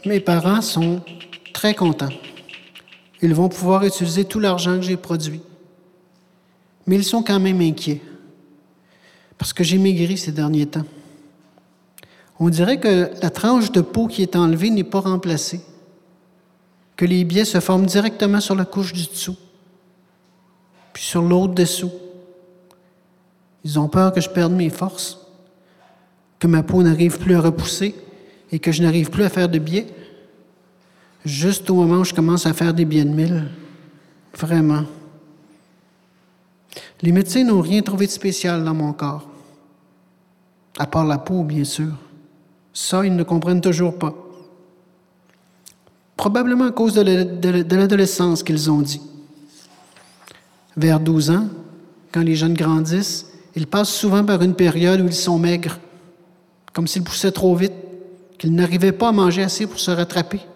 Mes parents sont très contents. Ils vont pouvoir utiliser tout l'argent que j'ai produit. Mais ils sont quand même inquiets parce que j'ai maigri ces derniers temps. On dirait que la tranche de peau qui est enlevée n'est pas remplacée, que les biais se forment directement sur la couche du dessous, puis sur l'autre dessous. Ils ont peur que je perde mes forces, que ma peau n'arrive plus à repousser et que je n'arrive plus à faire de biais, juste au moment où je commence à faire des biais de 1000. Vraiment. Les médecins n'ont rien trouvé de spécial dans mon corps, à part la peau, bien sûr. Ça, ils ne comprennent toujours pas. Probablement à cause de l'adolescence qu'ils ont dit. Vers 12 ans, quand les jeunes grandissent, ils passent souvent par une période où ils sont maigres, comme s'ils poussaient trop vite, qu'ils n'arrivaient pas à manger assez pour se rattraper.